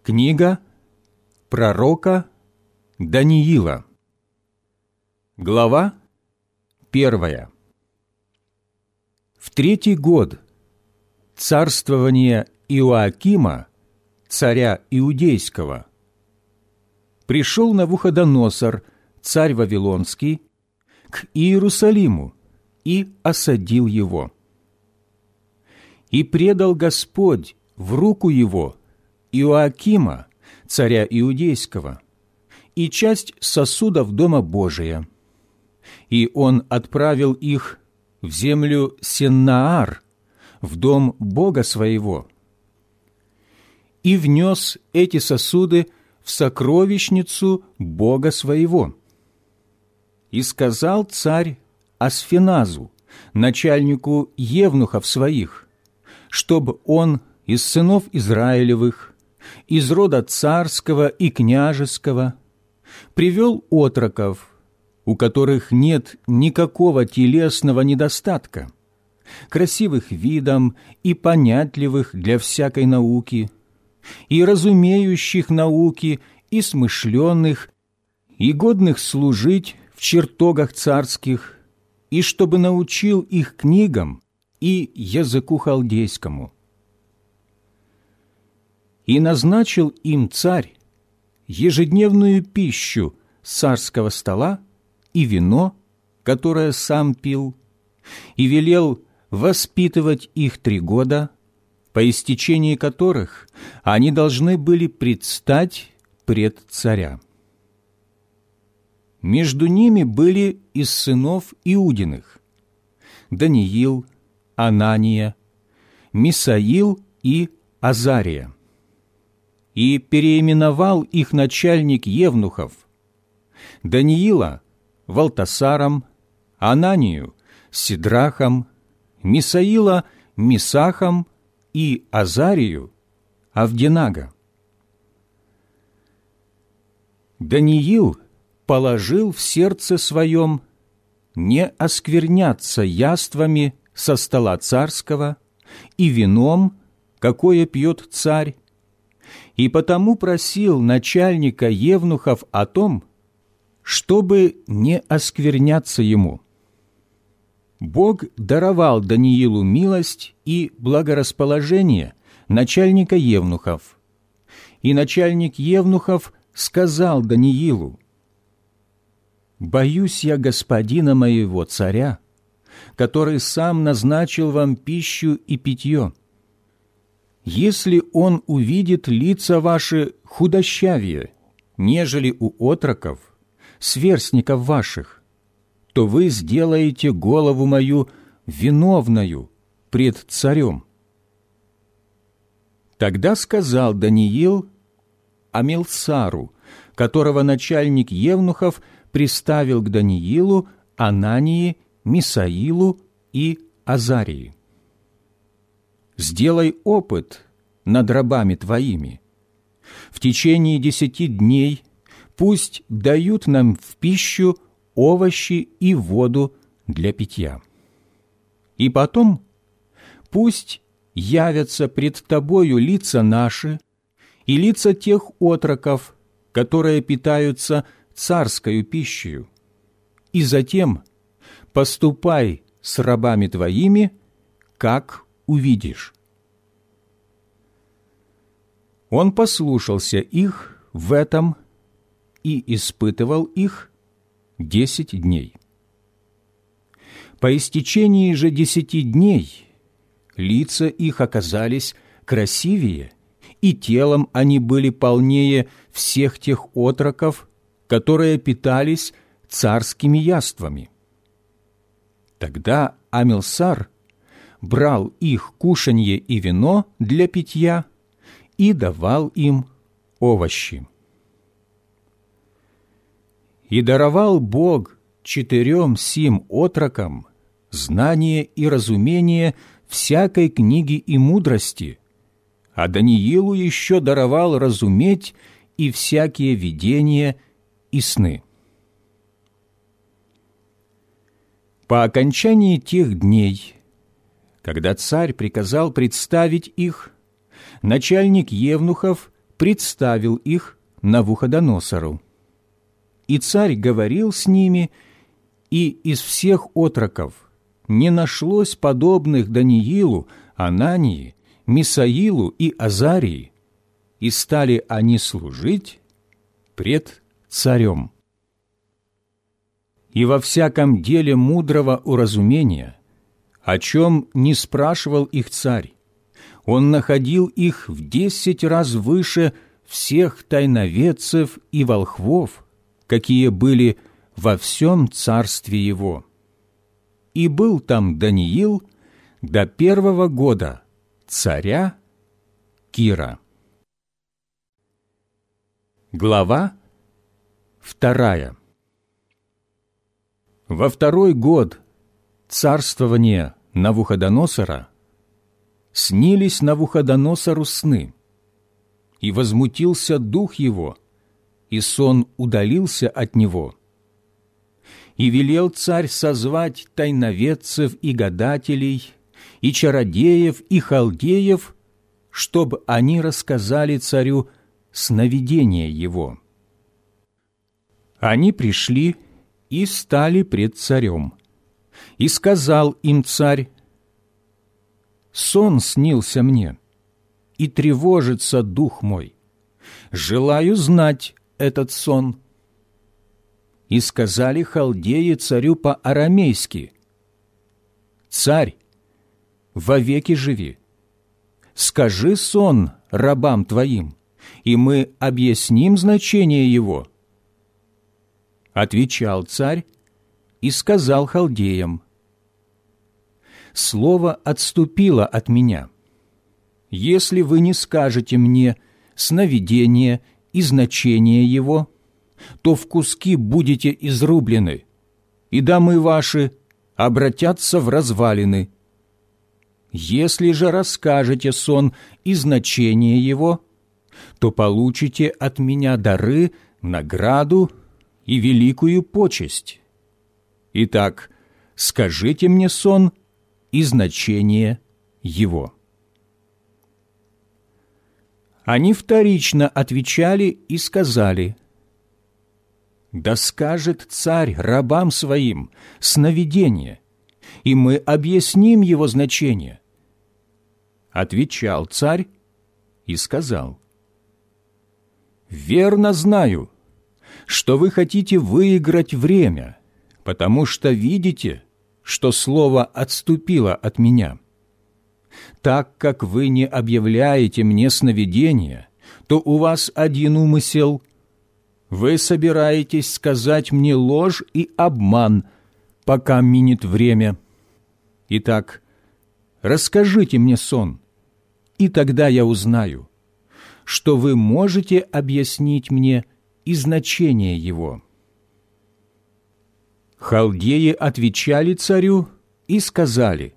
Книга пророка Даниила. Глава 1. В 3-й год царствования Иоакима, царя Иудейского, пришел Навуходоносор, царь Вавилонский, к Иерусалиму и осадил его. И предал Господь в руку его Иоакима, царя Иудейского, и часть сосудов Дома Божия, и он отправил их в землю Сеннаар, в дом Бога своего, и внес эти сосуды в сокровищницу Бога своего. И сказал царь Асфеназу, начальнику евнухов своих, чтобы он из сынов Израилевых, из рода царского и княжеского, привел отроков, у которых нет никакого телесного недостатка, красивых видом и понятливых для всякой науки, и разумеющих науки, и смышленных, и годных служить в чертогах царских, и чтобы научил их книгам и языку халдейскому. И назначил им царь ежедневную пищу с царского стола и вино, которое сам пил, и велел воспитывать их 3 года, по истечении которых они должны были предстать пред царя. Между ними были из сынов Иудиных Даниил, Анания, Мисаил и Азария. И переименовал их начальник евнухов Даниила Валтасаром, Ананию Сидрахом, Мисаила Мисахом и Азарию Авденага. Даниил положил в сердце своем не оскверняться яствами со стола царского и вином, какое пьет царь, и потому просил начальника евнухов о том, чтобы не оскверняться ему. Бог даровал Даниилу милость и благорасположение начальника евнухов, и начальник евнухов сказал Даниилу: «Боюсь я господина моего царя, который сам назначил вам пищу и питье. Если он увидит лица ваши худощавее, нежели у отроков, сверстников ваших, то вы сделаете голову мою виновною пред царем». Тогда сказал Даниил Амилсару, которого начальник евнухов приставил к Даниилу, Анании, Мисаилу и Азарии: «Сделай опыт над рабами твоими. В течение 10 дней пусть дают нам в пищу овощи и воду для питья. И потом пусть явятся пред тобою лица наши и лица тех отроков, которые питаются царскою пищею, и затем поступай с рабами твоими, как увидишь». Он послушался их в этом и испытывал их 10 дней. По истечении же 10 дней лица их оказались красивее, и телом они были полнее всех тех отроков, которые питались царскими яствами. Тогда Амилсар брал их кушанье и вино для питья и давал им овощи. И даровал Бог 4 сим отрокам знание и разумение всякой книги и мудрости, а Даниилу еще даровал разуметь и всякие видения и сны. По окончании тех дней, когда царь приказал представить их, начальник евнухов представил их Навуходоносору. И царь говорил с ними, и из всех отроков не нашлось подобных Даниилу, Анании, Мисаилу и Азарии, и стали они служить пред царем. И во всяком деле мудрого уразумения, о чем не спрашивал их царь, он находил их в 10 раз выше всех тайноведцев и волхвов, какие были во всем царстве его. И был там Даниил до 1-го года царя Кира. Глава 2. Во 2-й год царствования Навуходоносора снились Навуходоносору сны, и возмутился дух его, и сон удалился от него. И велел царь созвать тайноведцев и гадателей, и чародеев, и халдеев, чтобы они рассказали царю сновидение его. Они пришли и стали пред царем. И сказал им царь: «Сон снился мне, и тревожится дух мой. Желаю знать этот сон». И сказали халдеи царю по-арамейски: «Царь, вовеки живи, скажи сон рабам твоим, и мы объясним значение его». Отвечал царь и сказал халдеям: «Слово отступило от меня. Если вы не скажете мне сновидение и значение его, то в куски будете изрублены, и домы ваши обратятся в развалины. Если же расскажете сон и значение его, то получите от меня дары, награду и великую почесть. Итак, скажите мне сон и значение его». Они вторично отвечали и сказали: «Да скажет царь рабам своим сновидение, и мы объясним его значение». Отвечал царь и сказал: «Верно знаю, что вы хотите выиграть время, потому что видите, что слово отступило от меня. Так как вы не объявляете мне сновидения, то у вас один умысел. Вы собираетесь сказать мне ложь и обман, пока минет время. Итак, расскажите мне сон, и тогда я узнаю, что вы можете объяснить мне и значение его». Халдеи отвечали царю и сказали: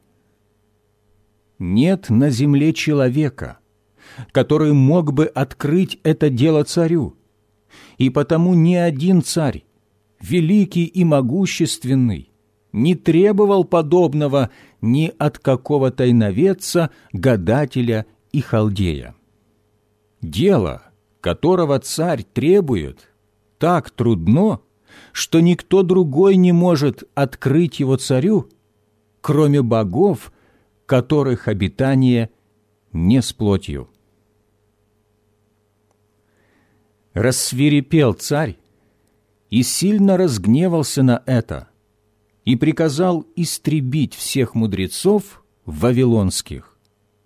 «Нет на земле человека, который мог бы открыть это дело царю, и потому ни один царь, великий и могущественный, не требовал подобного ни от какого тайноведца, гадателя и халдея. Дело, которого царь требует, так трудно, что никто другой не может открыть его царю, кроме богов, которых обитание не с плотью». Рассвирепел царь и сильно разгневался на это, и приказал истребить всех мудрецов вавилонских.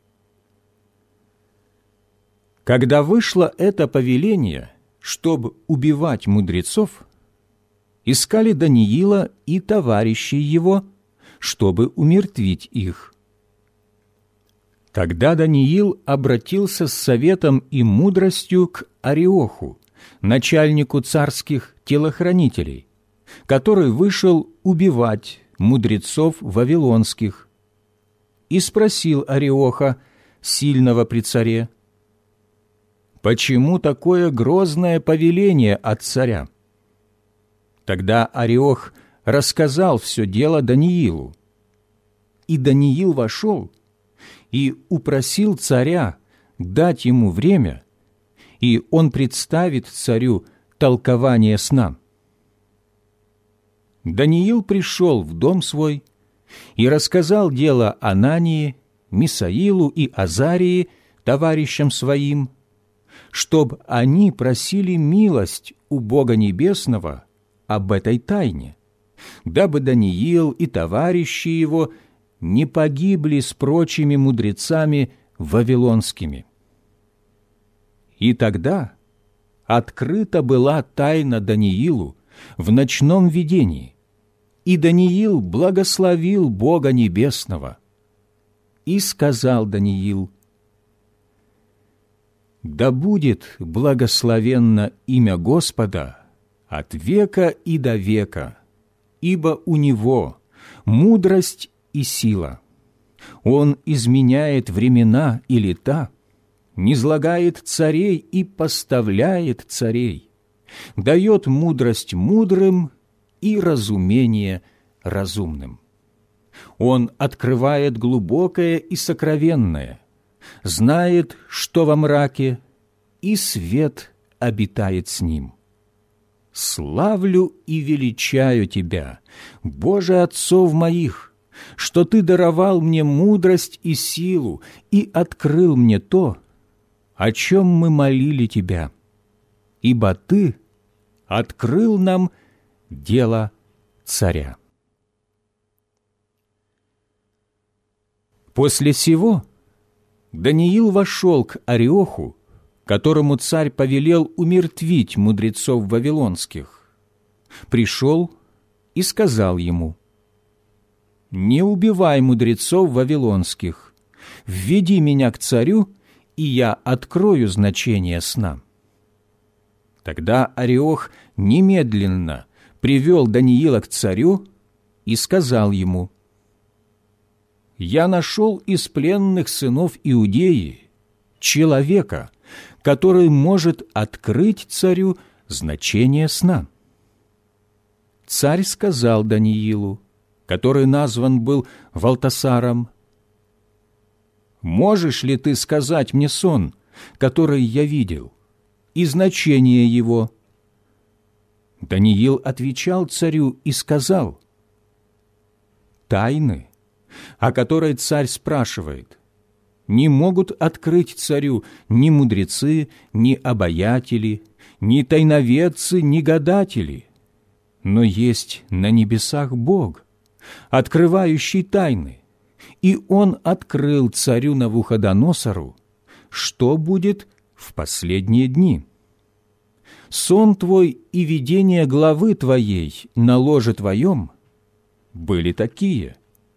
Когда вышло это повеление, чтобы убивать мудрецов, искали Даниила и товарищей его, чтобы умертвить их. Тогда Даниил обратился с советом и мудростью к Ариоху, начальнику царских телохранителей, который вышел убивать мудрецов вавилонских, и спросил Ариоха, сильного при царе: «Почему такое грозное повеление от царя?» Тогда Ариох рассказал все дело Даниилу. И Даниил вошел и упросил царя дать ему время и он представит царю толкование сна. Даниил пришел в дом свой и рассказал дело Анании, Мисаилу и Азарии, товарищам своим, чтоб они просили милость у Бога Небесного об этой тайне, дабы Даниил и товарищи его не погибли с прочими мудрецами вавилонскими. И тогда открыта была тайна Даниилу в ночном видении, и Даниил благословил Бога Небесного. И сказал Даниил: «Да будет благословенно имя Господа от века и до века, ибо у Него мудрость и сила. Он изменяет времена и лета, низлагает царей и поставляет царей, дает мудрость мудрым и разумение разумным. Он открывает глубокое и сокровенное, знает, что во мраке, и свет обитает с ним. Славлю и величаю Тебя, Боже отцов моих, что Ты даровал мне мудрость и силу и открыл мне то, о чем мы молили Тебя, ибо Ты открыл нам дело царя». После сего Даниил вошел к Ариоху, которому царь повелел умертвить мудрецов вавилонских. Пришел и сказал ему: «Не убивай мудрецов вавилонских, введи меня к царю, и я открою значение сна». Тогда Ариох немедленно привел Даниила к царю и сказал ему: «Я нашел из пленных сынов Иудеи человека, который может открыть царю значение сна». Царь сказал Даниилу, который назван был Валтасаром: «Можешь ли ты сказать мне сон, который я видел, и значение его?» Даниил отвечал царю и сказал: «Тайны, о которой царь спрашивает, не могут открыть царю ни мудрецы, ни обаятели, ни тайноведцы, ни гадатели. Но есть на небесах Бог, открывающий тайны, и Он открыл царю Навуходоносору, что будет в последние дни. Сон твой и видение главы твоей на ложе твоем были такие.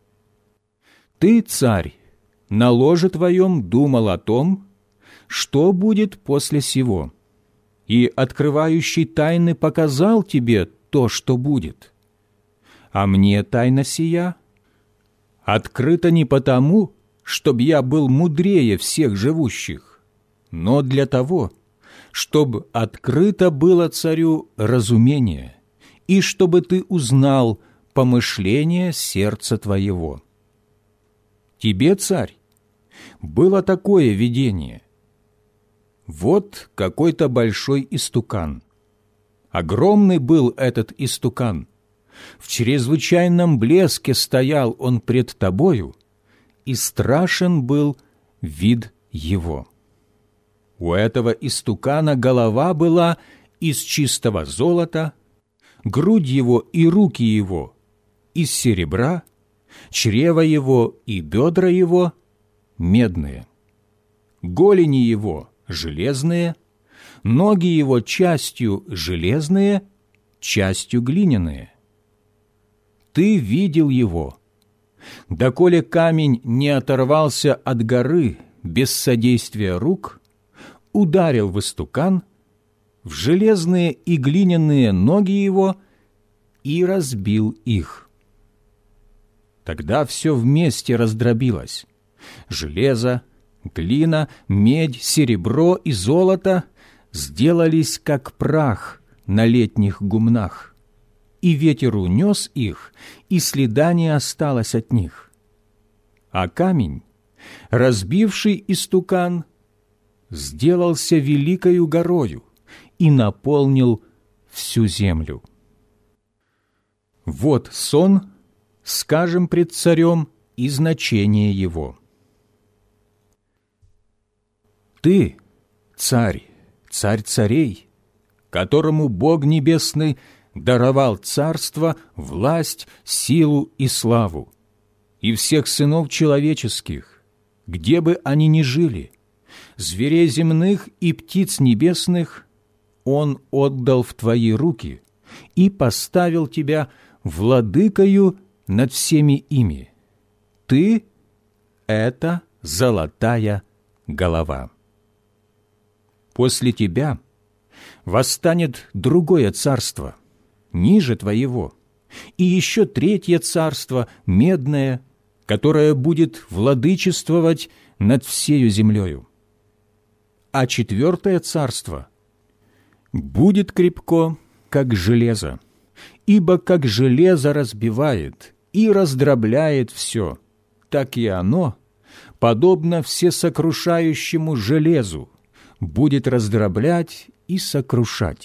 Ты, царь, на ложе твоем думал о том, что будет после сего, и открывающий тайны показал тебе то, что будет. А мне тайна сия открыта не потому, чтобы я был мудрее всех живущих, но для того, чтобы открыто было царю разумение, и чтобы ты узнал помышление сердца твоего. Тебе, царь, было такое видение. Вот какой-то большой истукан. Огромный был этот истукан. В чрезвычайном блеске стоял он пред тобою, и страшен был вид его. У этого истукана голова была из чистого золота, грудь его и руки его из серебра, чрево его и бедра его медные, голени его железные, ноги его частью железные, частью глиняные. Ты видел его, доколе камень не оторвался от горы без содействия рук, ударил в истукан, в железные и глиняные ноги его и разбил их. Тогда все вместе раздробилось. Железо, глина, медь, серебро и золото сделались как прах на летних гумнах, и ветер унес их, и следа не осталось от них. А камень, разбивший истукан, сделался великою горою и наполнил всю землю. Вот сон, скажем пред царем, и значение его. Ты, царь, царь царей, которому Бог Небесный даровал царство, власть, силу и славу, и всех сынов человеческих, где бы они ни жили, зверей земных и птиц небесных, Он отдал в твои руки и поставил тебя владыкою над всеми ими. Ты — это золотая голова. После тебя восстанет другое царство, ниже твоего, и еще третье царство, медное, которое будет владычествовать над всею землею. А четвертое царство будет крепко, как железо, ибо как железо разбивает и раздробляет все, так и оно, подобно всесокрушающему железу, будет раздроблять и сокрушать.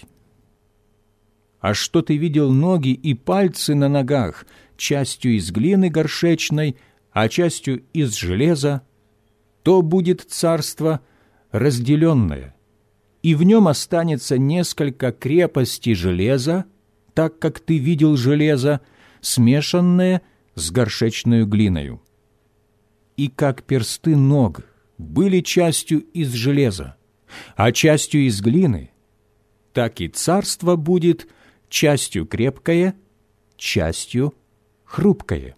А что ты видел ноги и пальцы на ногах, частью из глины горшечной, а частью из железа, то будет царство разделенное, и в нем останется несколько крепостей железа, так как ты видел железо, смешанное с горшечной глиною. И как персты ног были частью из железа, а частью из глины, так и царство будет частью крепкое, частью хрупкое.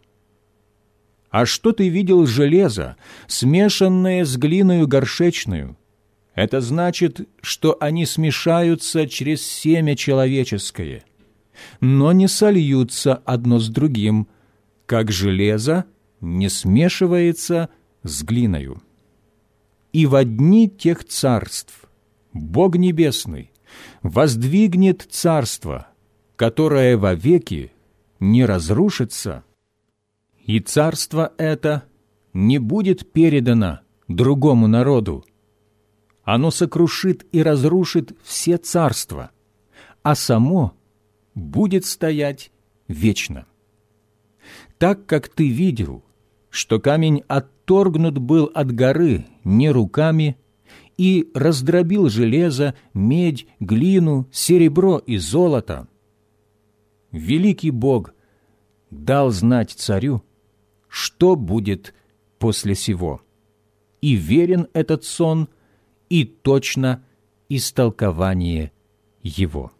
А что ты видел железо, смешанное с глиною горшечную? Это значит, что они смешаются через семя человеческое, но не сольются одно с другим, как железо не смешивается с глиною. И во дни тех царств Бог Небесный воздвигнет царство, которое вовеки не разрушится, и царство это не будет передано другому народу. Оно сокрушит и разрушит все царства, а само будет стоять вечно. Так как ты видел, что камень отторгнут был от горы не руками, и раздробил железо, медь, глину, серебро и золото, великий Бог дал знать царю, что будет после сего, и верен этот сон, и точно истолкование его.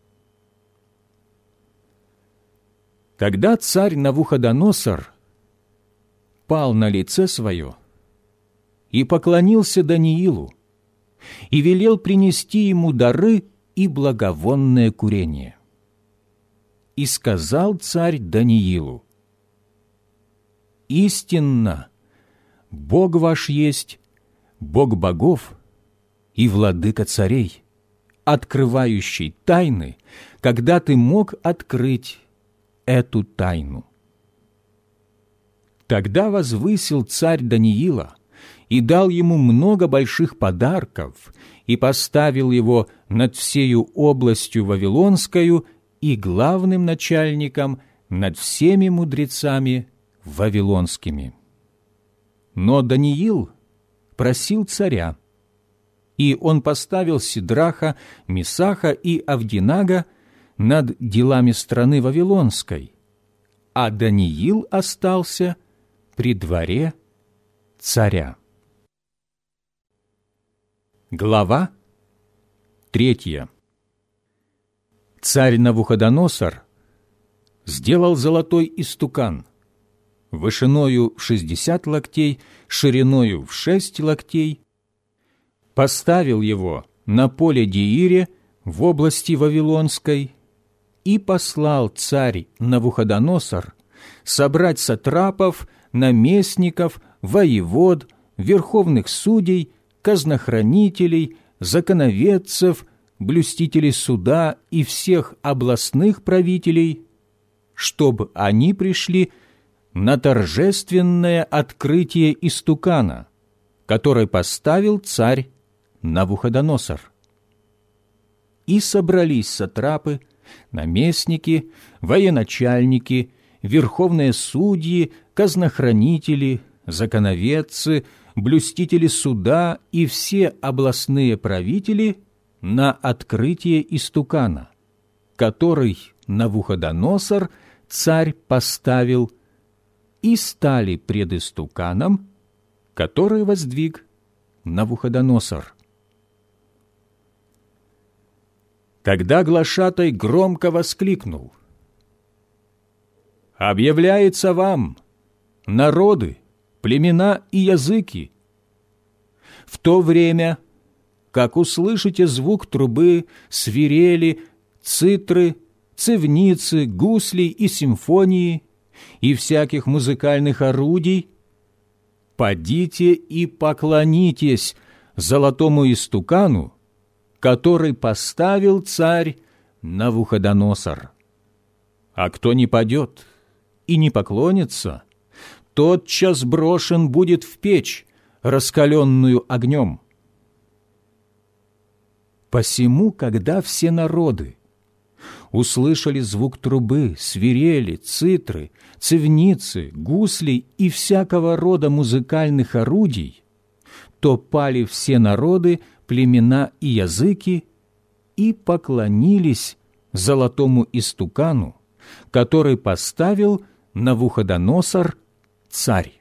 Тогда царь Навуходоносор пал на лице свое и поклонился Даниилу, и велел принести ему дары и благовонное курение. И сказал царь Даниилу: «Истинно, Бог ваш есть Бог богов и владыка царей, открывающий тайны, когда ты мог открыть эту тайну». Тогда возвысил царь Даниила и дал ему много больших подарков, и поставил его над всею областью Вавилонскою и главным начальником над всеми мудрецами вавилонскими. Но Даниил просил царя, и он поставил Сидраха, Месаха и Авдинага над делами страны Вавилонской, а Даниил остался при дворе царя. Глава 3. Царь Навуходоносор сделал золотой истукан, вышиною в 60 локтей, шириною в 6 локтей, поставил его на поле Деире в области Вавилонской, и послал царь Навуходоносор собрать сатрапов, наместников, воевод, верховных судей, казнохранителей, законоведцев, блюстителей суда и всех областных правителей, чтобы они пришли на торжественное открытие истукана, который поставил царь Навуходоносор. И собрались сатрапы, наместники, военачальники, верховные судьи, казнохранители, законоведцы, блюстители суда и все областные правители на открытие истукана, который Навуходоносор царь поставил, и стали пред истуканом, который воздвиг Навуходоносор. Тогда глашатай громко воскликнул: «Объявляется вам, народы, племена и языки, в то время, как услышите звук трубы, свирели, цитры, цивницы, гуслей и симфонии и всяких музыкальных орудий, подите и поклонитесь золотому истукану, который поставил царь Навуходоносор. А кто не падет и не поклонится, тотчас брошен будет в печь, раскаленную огнем. Посему, когда все народы услышали звук трубы, свирели, цитры, цивницы, гуслей и всякого рода музыкальных орудий, то пали все народы, племена и языки и поклонились золотому истукану, который поставил Навуходоносор царь.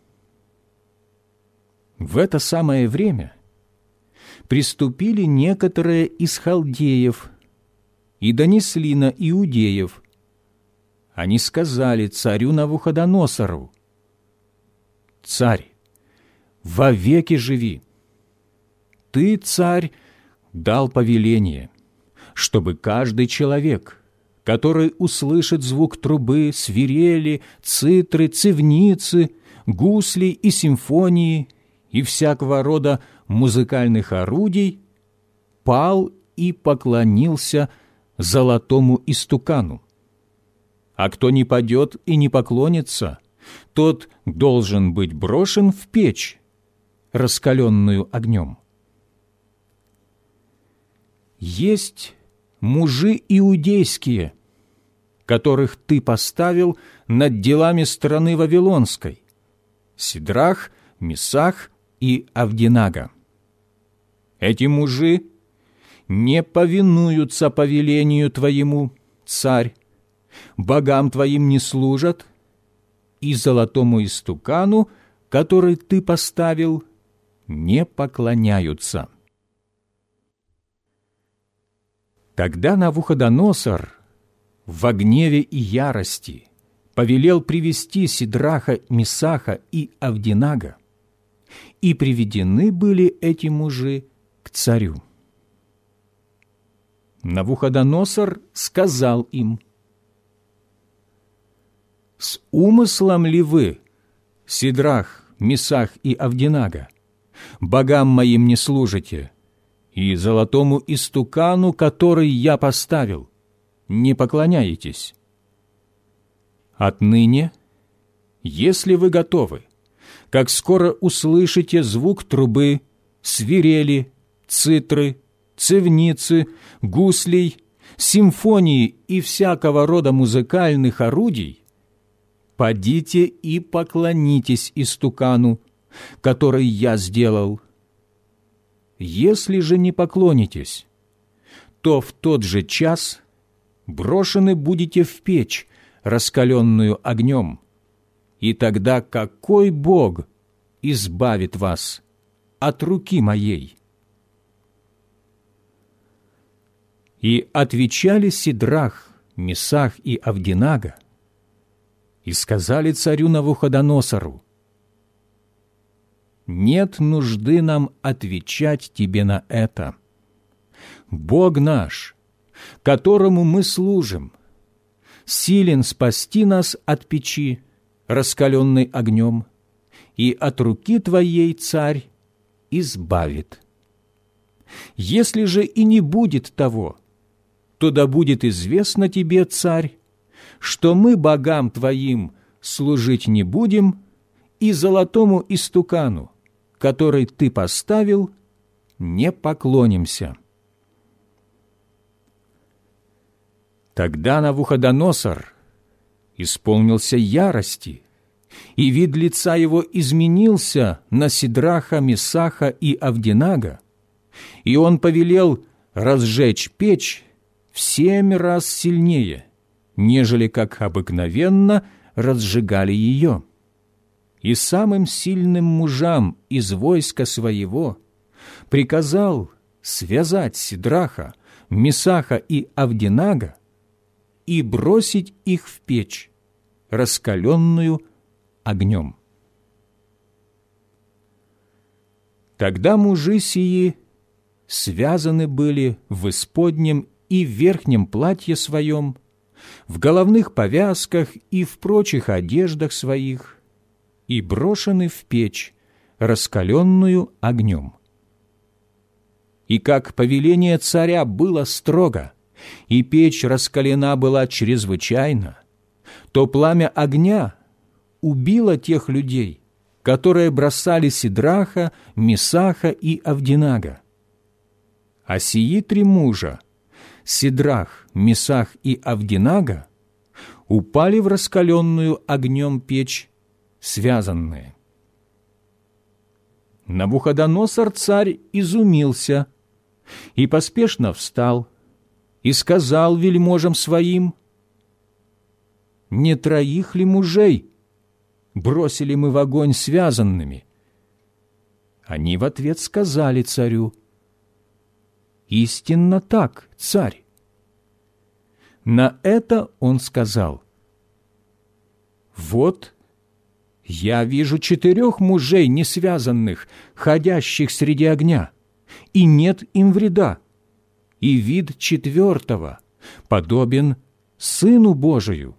В это самое время приступили некоторые из халдеев и донесли на иудеев. Они сказали царю Навуходоносору: «Царь, вовеки живи! Ты, царь, дал повеление, чтобы каждый человек, который услышит звук трубы, свирели, цитры, цивницы, гуслей и симфонии и всякого рода музыкальных орудий, пал и поклонился золотому истукану. А кто не падет и не поклонится, тот должен быть брошен в печь, раскаленную огнем. Есть мужи иудейские, которых ты поставил над делами страны Вавилонской: Сидрах, Месах и Авдинага. Эти мужи не повинуются повелению твоему, царь, богам твоим не служат, и золотому истукану, который ты поставил, не поклоняются». Тогда Навуходоносор в гневе и ярости повелел привести Сидраха, Месаха и Авдинага, и приведены были эти мужи к царю. Навуходоносор сказал им: «С умыслом ли вы, Сидрах, Месах и Авдинага, богам моим не служите, и золотому истукану, который я поставил, не поклоняетесь? Отныне, если вы готовы, как скоро услышите звук трубы, свирели, цитры, цивницы, гуслей, симфонии и всякого рода музыкальных орудий, подите и поклонитесь истукану, который я сделал. Если же не поклонитесь, то в тот же час брошены будете в печь, раскаленную огнем, и тогда какой Бог избавит вас от руки моей?» И отвечали Сидрах, Месах и Авдинага, и сказали царю Навуходоносору: «Нет нужды нам отвечать тебе на это. Бог наш, которому мы служим, силен спасти нас от печи, раскаленной огнем, и от руки твоей, царь, избавит. Если же и не будет того, то да будет известно тебе, царь, что мы богам твоим служить не будем, и золотому истукану, который ты поставил, не поклонимся». Тогда Навуходоносор исполнился ярости, и вид лица его изменился на Сидраха, Месаха и Авденага, и он повелел разжечь печь в 7 раз сильнее, нежели как обыкновенно разжигали ее. И самым сильным мужам из войска своего приказал связать Сидраха, Месаха и Авденага и бросить их в печь, раскаленную огнем. Тогда мужи сии связаны были в исподнем и в верхнем платье своем, в головных повязках и в прочих одеждах своих, и брошены в печь, раскаленную огнем. И как повеление царя было строго, и печь раскалена была чрезвычайно, то пламя огня убило тех людей, которые бросали Сидраха, Месаха и Авденага. А сии 3 мужа, Сидрах, Месах и Авденага, упали в раскаленную огнем печь, связанные. Навуходоносор царь изумился и поспешно встал и сказал вельможам своим: «Не 3 ли мужей бросили мы в огонь связанными?» Они в ответ сказали царю: «Истинно так, царь». На это он сказал: «Вот я вижу 4 мужей несвязанных, ходящих среди огня, и нет им вреда, и вид 4-го подобен Сыну Божию».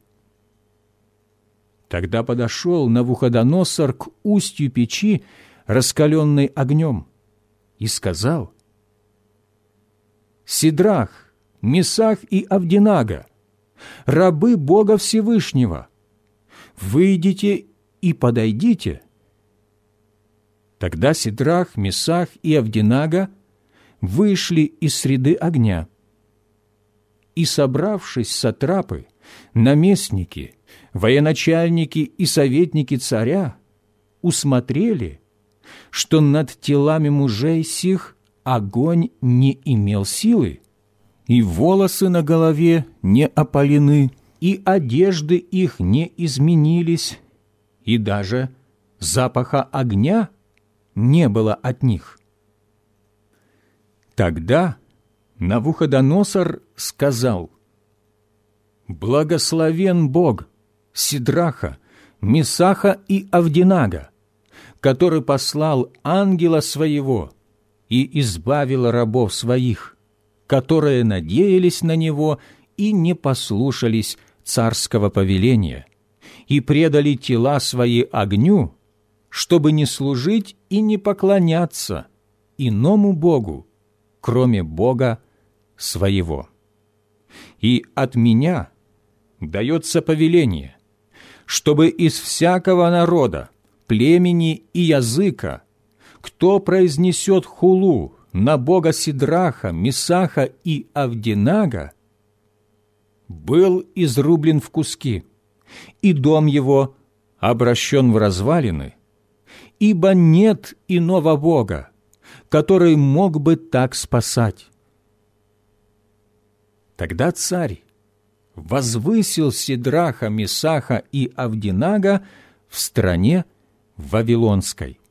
Тогда подошел Навуходоносор к устью печи, раскаленной огнем, и сказал: «Сидрах, Месах и Авденага, рабы Бога Всевышнего, выйдите и подойдите». Тогда Сидрах, Месах и Авденага вышли из среды огня. И, собравшись сатрапы, наместники, военачальники и советники царя, усмотрели, что над телами мужей сих огонь не имел силы, и волосы на голове не опалены, и одежды их не изменились, и даже запаха огня не было от них. Тогда Навуходоносор сказал: «Благословен Бог Сидраха, Месаха и Авденага, который послал ангела своего и избавил рабов своих, которые надеялись на него и не послушались царского повеления, и предали тела свои огню, чтобы не служить и не поклоняться иному Богу, кроме Бога своего. И от меня дается повеление, чтобы из всякого народа, племени и языка, кто произнесет хулу на Бога Сидраха, Месаха и Авденага, был изрублен в куски, и дом его обращен в развалины, ибо нет иного Бога, который мог бы так спасать». Тогда царь возвысил Сидраха, Месаха и Авденага в стране Вавилонской.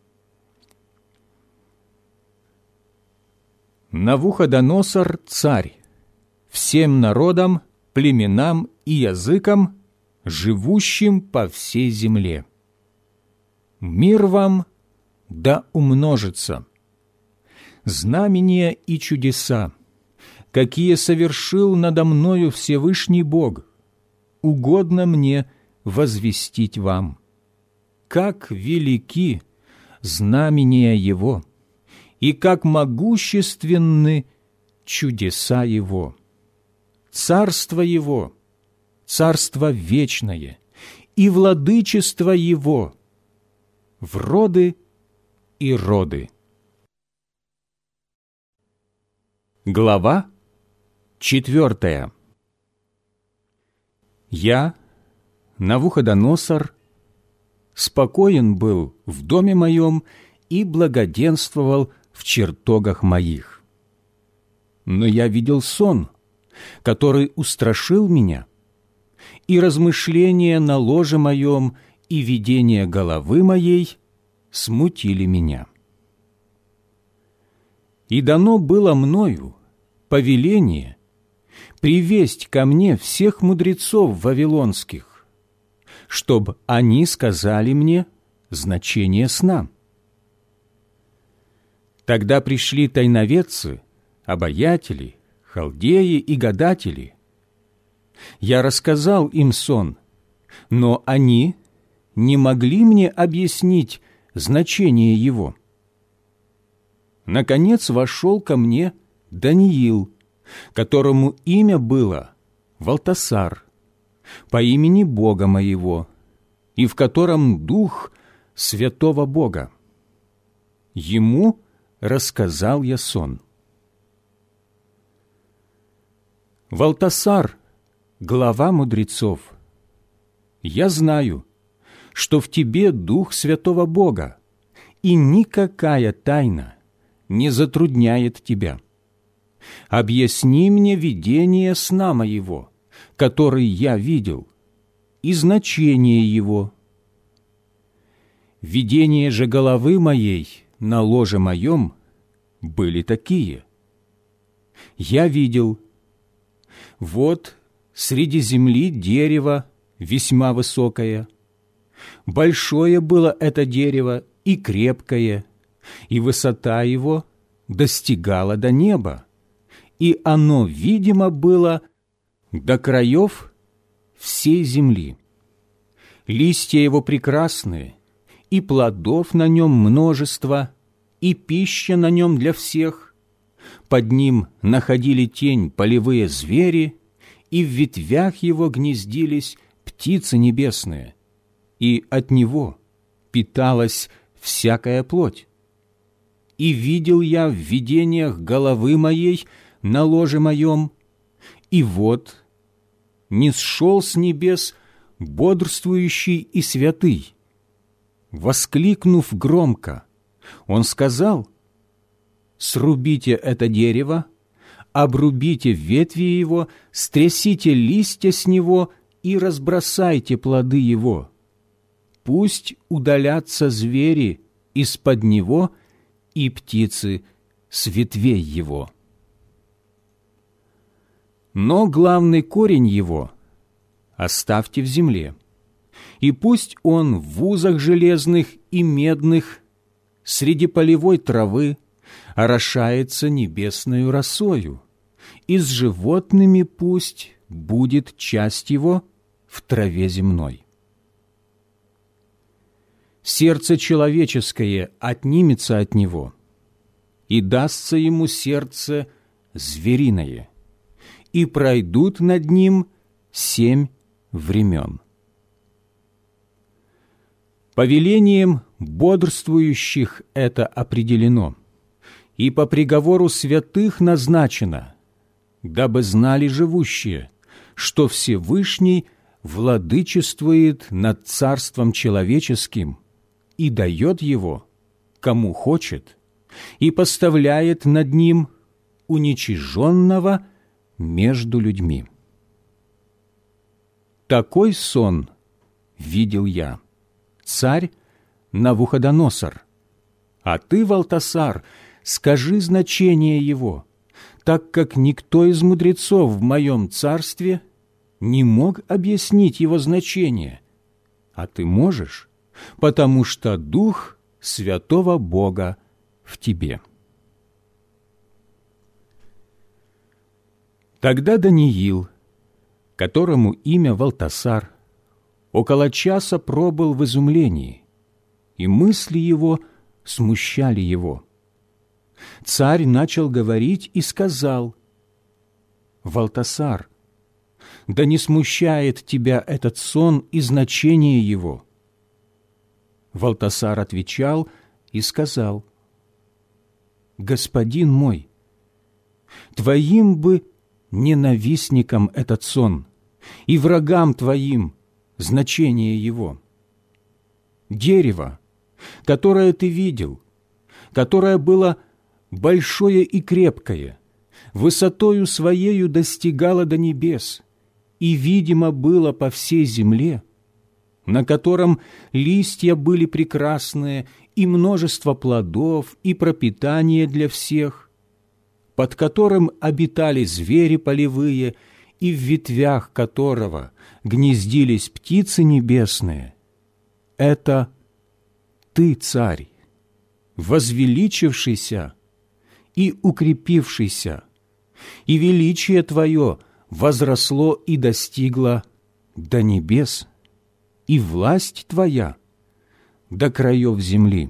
Навуходоносор царь всем народам, племенам и языкам, живущим по всей земле: мир вам да умножится. Знамения и чудеса, какие совершил надо мною Всевышний Бог, угодно мне возвестить вам. Как велики знамения Его, и как могущественны чудеса Его. Царство Его, царство вечное, и владычество Его в роды и роды. Глава 4. Я, Навуходоносор, спокоен был в доме моем и благоденствовал в чертогах моих. Но я видел сон, который устрашил меня, и размышления на ложе моем и видение головы моей смутили меня. И дано было мною повеление привесть ко мне всех мудрецов вавилонских, чтоб они сказали мне значение сна. Тогда пришли тайноведцы, обаятели, халдеи и гадатели. Я рассказал им сон, но они не могли мне объяснить значение его. Наконец вошел ко мне Даниил, которому имя было Валтасар, по имени Бога моего, и в котором дух святого Бога. Ему рассказал я сон. Валтасар, глава мудрецов, я знаю, что в тебе дух святого Бога, и никакая тайна не затрудняет тебя. Объясни мне видение сна моего, который я видел, и значение его. Видения же головы моей на ложе моем были такие. Я видел, вот среди земли дерево весьма высокое. Большое было это дерево и крепкое, и высота его достигала до неба, и оно видимо было до краев всей земли. Листья его прекрасные, и плодов на нем множество, и пища на нем для всех. Под ним находили тень полевые звери, и в ветвях его гнездились птицы небесные, и от него питалась всякая плоть. И видел я в видениях головы моей на ложе моем, и вот нисшел с небес бодрствующий и святый. Воскликнув громко, он сказал: «Срубите это дерево, обрубите ветви его, стрясите листья с него и разбросайте плоды его. Пусть удалятся звери из-под него и птицы с ветвей его. Но главный корень его оставьте в земле, и пусть он в узах железных и медных среди полевой травы орошается небесною росою, и с животными пусть будет часть его в траве земной. Сердце человеческое отнимется от него, и дастся ему сердце звериное, и пройдут над ним 7 времен. Повелением бодрствующих это определено, и по приговору святых назначено, дабы знали живущие, что Всевышний владычествует над царством человеческим и дает его, кому хочет, и поставляет над ним уничиженного между людьми. Такой сон видел я, царь Навуходоносор, а ты, Валтасар, скажи значение его, так как никто из мудрецов в моем царстве не мог объяснить его значение, а ты можешь, потому что Дух Святого Бога в тебе». Тогда Даниил, которому имя Валтасар, около часа пробыл в изумлении, и мысли его смущали его. Царь начал говорить и сказал: «Валтасар, да не смущает тебя этот сон и значение его». Валтасар отвечал и сказал: «Господин мой, Твоим бы ненавистникам этот сон, и врагам Твоим значение его. Дерево, которое Ты видел, которое было большое и крепкое, высотою Своею достигало до небес, и видимо было по всей земле, на котором листья были прекрасные, и множество плодов, и пропитание для всех, под которым обитали звери полевые, и в ветвях которого гнездились птицы небесные, это Ты, Царь, возвеличившийся и укрепившийся, и величие Твое возросло и достигло до небес, и власть Твоя до краев земли.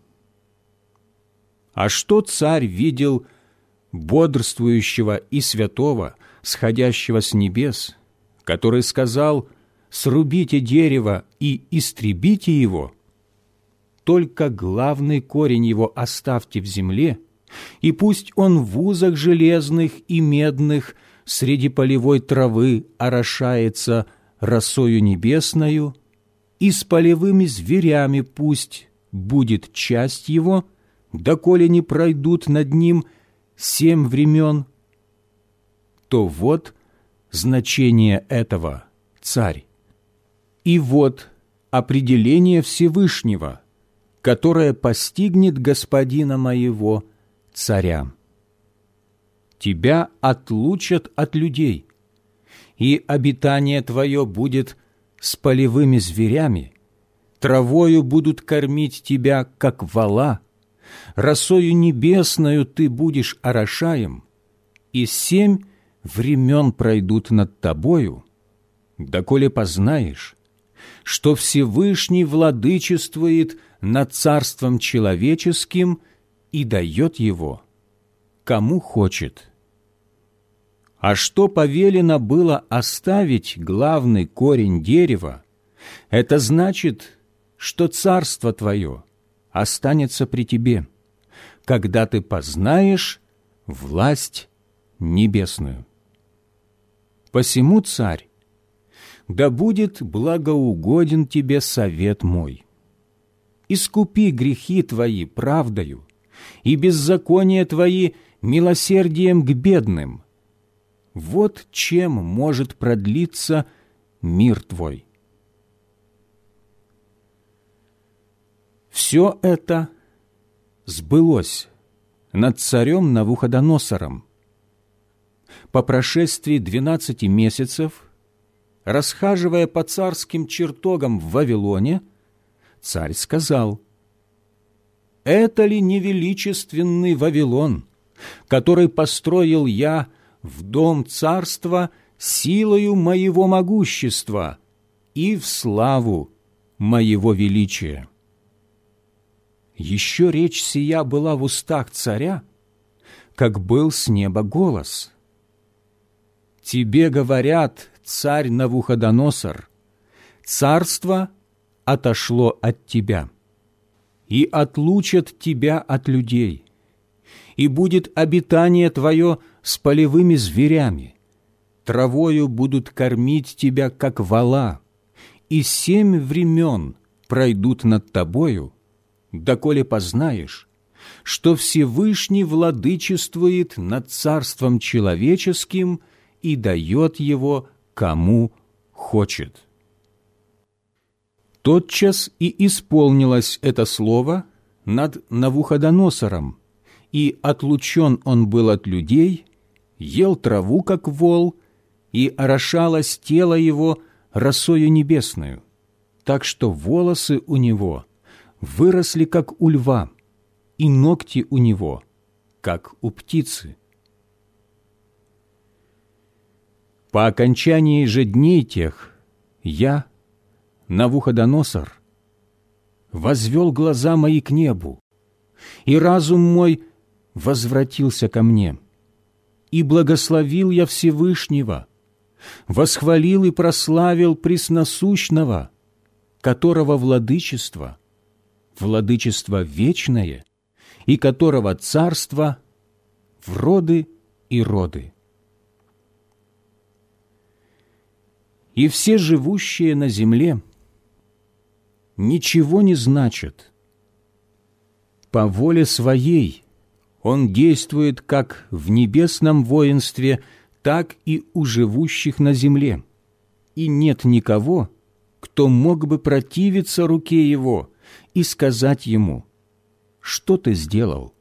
А что царь видел бодрствующего и святого, сходящего с небес, который сказал: «Срубите дерево и истребите его», только главный корень его оставьте в земле, и пусть он в узах железных и медных среди полевой травы орошается росою небесною, и с полевыми зверями пусть будет часть его, доколе не пройдут над ним 7 времен, то вот значение этого, царь, и вот определение Всевышнего, которое постигнет господина моего, царя. Тебя отлучат от людей, и обитание твое будет с полевыми зверями, травою будут кормить тебя, как вола, росою небесною ты будешь орошаем, и 7 времен пройдут над тобою, доколе познаешь, что Всевышний владычествует над царством человеческим и дает его, кому хочет. А что повелено было оставить главный корень дерева, это значит, что царство твое останется при тебе, когда ты познаешь власть небесную. Посему, царь, да будет благоугоден тебе совет мой. Искупи грехи твои правдою и беззакония твои милосердием к бедным. Вот чем может продлиться мир твой. Все это сбылось над царем Навуходоносором. По прошествии 12 месяцев, расхаживая по царским чертогам в Вавилоне, царь сказал: «Это ли не величественный Вавилон, который построил я в дом царства силою моего могущества и в славу моего величия?» Еще речь сия была в устах царя, как был с неба голос: «Тебе говорят, царь Навуходоносор, царство отошло от тебя, и отлучат тебя от людей, и будет обитание твое с полевыми зверями, травою будут кормить тебя, как вола, и 7 времен пройдут над тобою, доколе познаешь, что Всевышний владычествует над царством человеческим и дает его кому хочет». Тотчас и исполнилось это слово над Навуходоносором, и отлучен он был от людей, ел траву, как вол, и орошалось тело его росою небесною, так что волосы у него выросли, как у льва, и ногти у него, как у птицы. По окончании же дней тех я, Навуходоносор, возвел глаза мои к небу, и разум мой возвратился ко мне, и благословил я Всевышнего, восхвалил и прославил Пресносущного, которого владычество вечное, и которого царство в роды и роды. И все живущие на земле ничего не значат. По воле своей Он действует как в небесном воинстве, так и у живущих на земле, и нет никого, кто мог бы противиться руке Его и сказать Ему: «Что ты сделал?»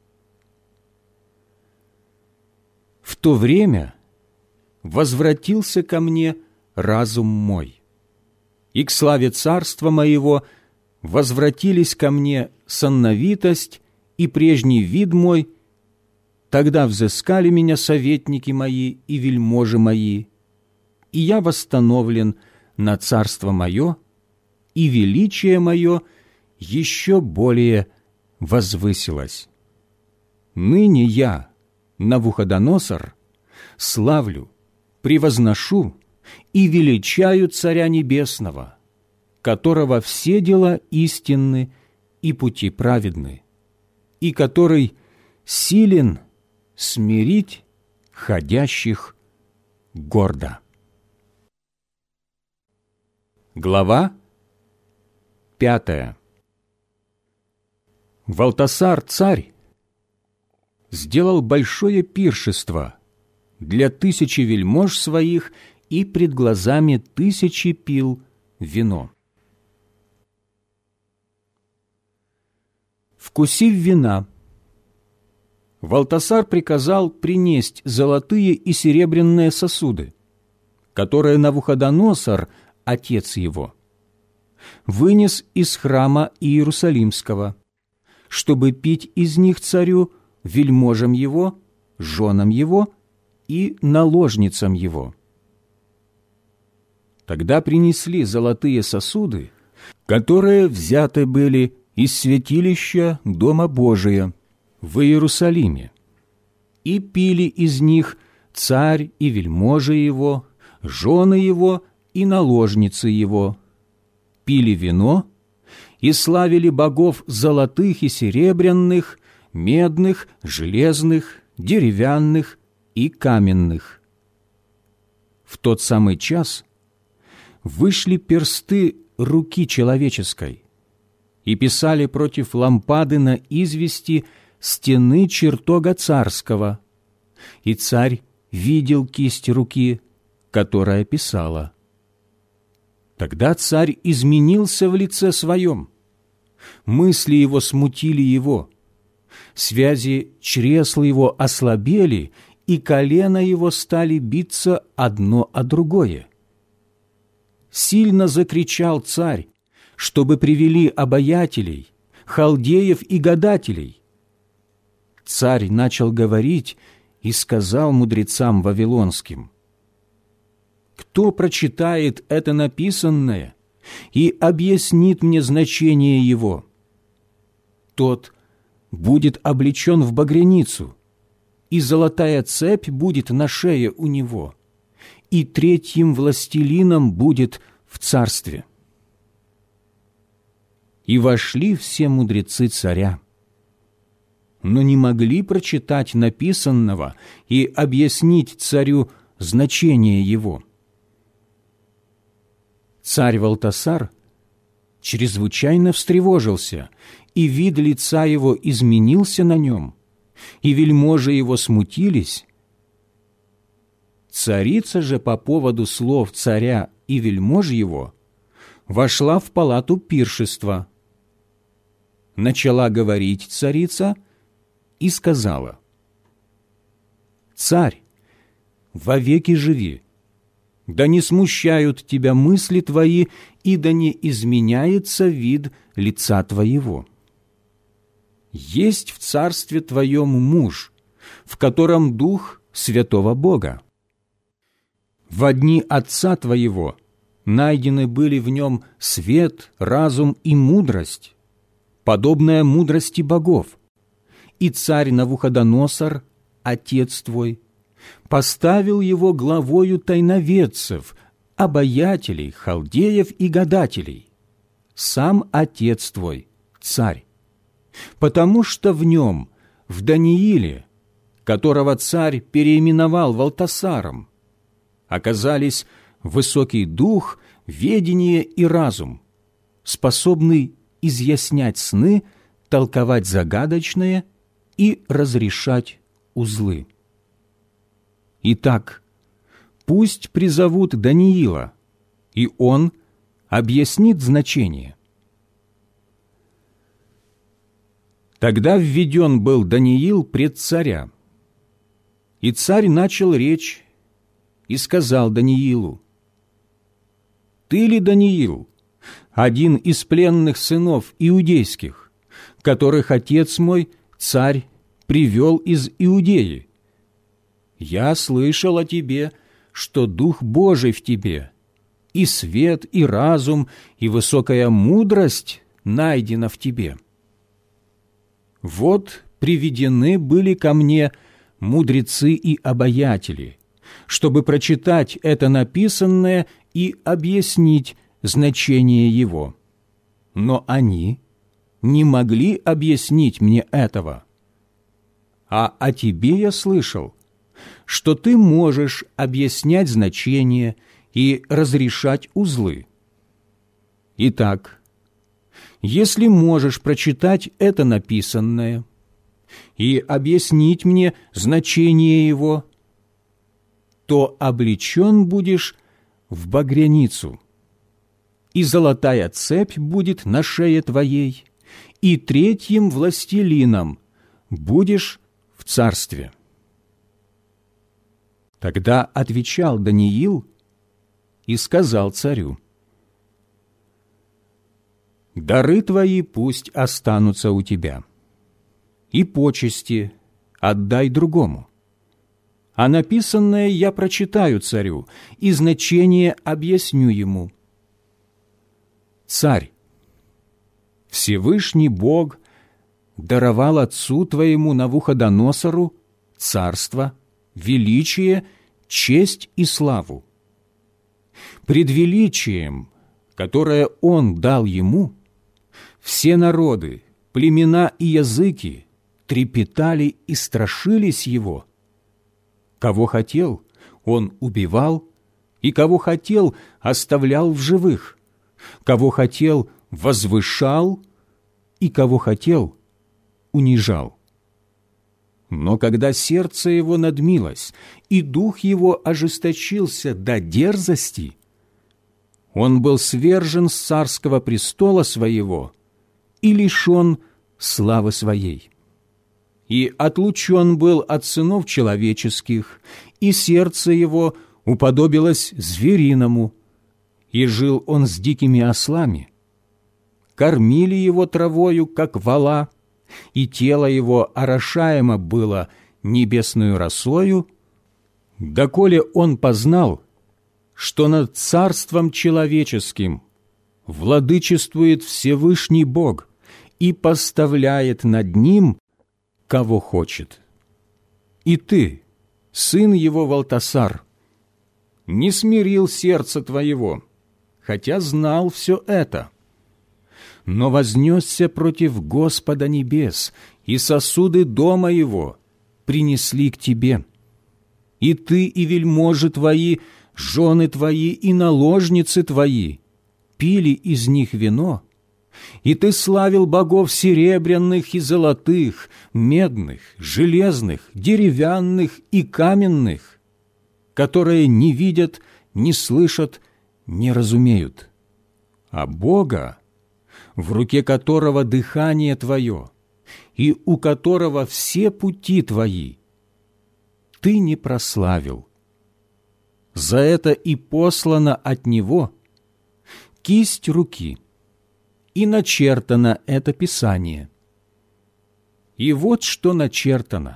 В то время возвратился ко мне разум мой, и к славе царства моего возвратились ко мне сановитость и прежний вид мой. Тогда взыскали меня советники мои и вельможи мои, и я восстановлен на царство мое, и величие мое еще более возвысилось. Ныне я, Навуходоносор, славлю, превозношу и величаю Царя Небесного, которого все дела истинны и пути праведны, и который силен смирить ходящих гордо. Глава 5. Валтасар царь сделал большое пиршество для 1000 вельмож своих и пред глазами 1000 пил вино. Вкусив вина, Валтасар приказал принесть золотые и серебряные сосуды, которые Навуходоносор, отец его, вынес из храма Иерусалимского, чтобы пить из них царю, вельможам его, женам его и наложницам его. Тогда принесли золотые сосуды, которые взяты были из святилища Дома Божия в Иерусалиме, и пили из них царь и вельможи его, жены его и наложницы его, пили вино и славили богов золотых и серебряных, медных, железных, деревянных и каменных. В тот самый час вышли персты руки человеческой и писали против лампады на извести стены чертога царского, и царь видел кисть руки, которая писала. Тогда царь изменился в лице своем, мысли его смутили его, связи чресла его ослабели, и колена его стали биться одно о другое. Сильно закричал царь, чтобы привели обаятелей, халдеев и гадателей. Царь начал говорить и сказал мудрецам вавилонским: «Кто прочитает это написанное и объяснит мне значение его, тот будет облечен в багряницу, и золотая цепь будет на шее у него, и третьим властелином будет в царстве». И вошли все мудрецы царя, но не могли прочитать написанного и объяснить царю значение его. Царь Валтасар чрезвычайно встревожился, и вид лица его изменился на нем, и вельможи его смутились. Царица же по поводу слов царя и вельмож его вошла в палату пиршества. Начала говорить царица и сказала: «Царь, вовеки живи, да не смущают тебя мысли твои, и да не изменяется вид лица твоего. Есть в царстве твоем муж, в котором дух святого Бога. Во дни отца твоего найдены были в нем свет, разум и мудрость, подобная мудрости богов. И царь Навуходоносор, отец твой, поставил его главою тайноведцев, обаятелей, халдеев и гадателей, сам отец твой, царь, потому что в нем, в Данииле, которого царь переименовал Валтасаром, оказались высокий дух, ведение и разум, способный изъяснять сны, толковать загадочное и разрешать узлы. Итак, пусть призовут Даниила, и он объяснит значение. Тогда введен был Даниил пред царя, и царь начал речь и сказал Даниилу: «Ты ли, Даниил, один из пленных сынов иудейских, которых отец мой, царь, привел из Иудеи? Я слышал о тебе, что Дух Божий в тебе, и свет, и разум, и высокая мудрость найдена в тебе. Вот приведены были ко мне мудрецы и обаятели, чтобы прочитать это написанное и объяснить значение его. Но они не могли объяснить мне этого. А о тебе я слышал, что ты можешь объяснять значение и разрешать узлы. Итак, если можешь прочитать это написанное и объяснить мне значение его, то облечен будешь в багряницу, и золотая цепь будет на шее твоей, и третьим властелином будешь в царстве». Тогда отвечал Даниил и сказал царю: «Дары твои пусть останутся у тебя, и почести отдай другому. А написанное я прочитаю царю, и значение объясню ему. Царь, Всевышний Бог даровал отцу твоему Навуходоносору царство, величие, честь и славу. Пред величием, которое он дал ему, все народы, племена и языки трепетали и страшились его. Кого хотел, он убивал, и кого хотел, оставлял в живых, кого хотел, возвышал, и кого хотел, унижал. Но когда сердце его надмилось, и дух его ожесточился до дерзости, он был свержен с царского престола своего и лишен славы своей. И отлучен был от сынов человеческих, и сердце его уподобилось звериному, и жил он с дикими ослами. Кормили его травою, как вола, и тело его орошаемо было небесную росою, доколе он познал, что над царством человеческим владычествует Всевышний Бог и поставляет над ним, кого хочет. И ты, сын его Валтасар, не смирил сердце твоего, хотя знал все это, но вознесся против Господа небес, и сосуды дома его принесли к тебе. И ты, и вельможи твои, жены твои и наложницы твои пили из них вино, и ты славил богов серебряных и золотых, медных, железных, деревянных и каменных, которые не видят, не слышат, не разумеют, а Бога, в руке которого дыхание твое, и у которого все пути твои, ты не прославил. За это и послана от него кисть руки, и начертано это Писание. И вот что начертано: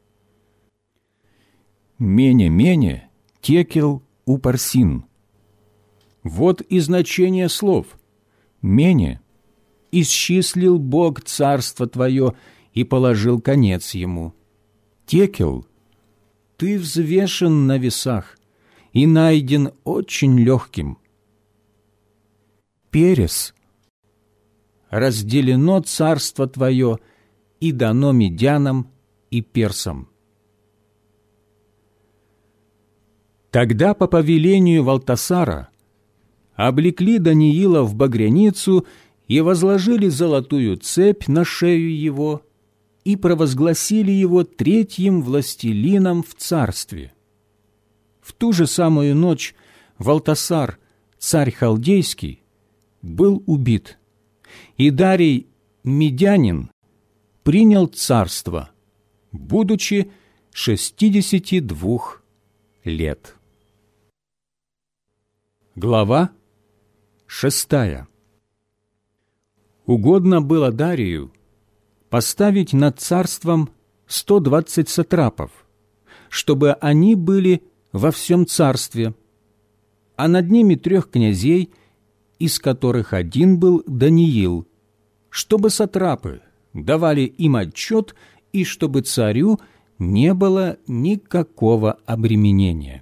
«Мене-мене, текел упарсин». Вот и значение слов: «Мене» исчислил Бог царство твое и положил конец ему. «Текел» ты взвешен на весах и найден очень легким. «Перес» разделено царство твое и дано медянам и персам. Тогда по повелению Валтасара облекли Даниила в багряницу и возложили золотую цепь на шею его и провозгласили его третьим властелином в царстве. В ту же самую ночь Валтасар, царь халдейский, был убит, и Дарий Медянин принял царство, будучи 62 лет. Глава 6. Угодно было Дарию поставить над царством 120 сатрапов, чтобы они были во всем царстве, а над ними 3 князей, из которых один был Даниил, чтобы сатрапы давали им отчет и чтобы царю не было никакого обременения.